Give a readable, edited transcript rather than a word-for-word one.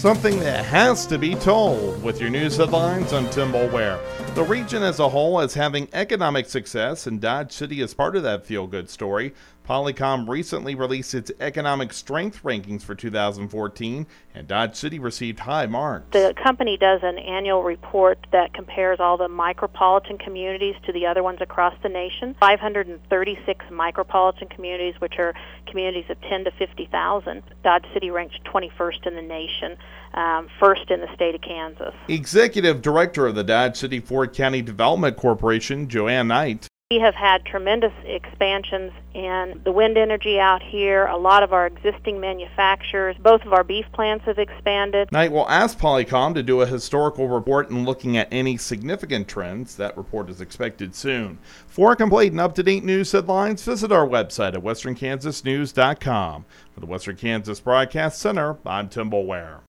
Something that has to be told with your news headlines. I'm Tim Boulware. The region as a whole is having economic success, and Dodge City is part of that feel-good story. Polycom recently released its economic strength rankings for 2014, and Dodge City received high marks. The company does an annual report that compares all the micropolitan communities to the other ones across the nation. 536 micropolitan communities, which are communities of 10 to 50,000. Dodge City ranked 21st in the nation, first in the state of Kansas. Executive Director of the Dodge City Ford County Development Corporation, Joanne Knight. We have had tremendous expansions in the wind energy out here. A lot of our existing manufacturers, both of our beef plants have expanded. Knight will ask Polycom to do a historical report and looking at any significant trends. That report is expected soon. For complete and up-to-date news headlines, visit our website at westernkansasnews.com. For the Western Kansas Broadcast Center, I'm Tim Boulware.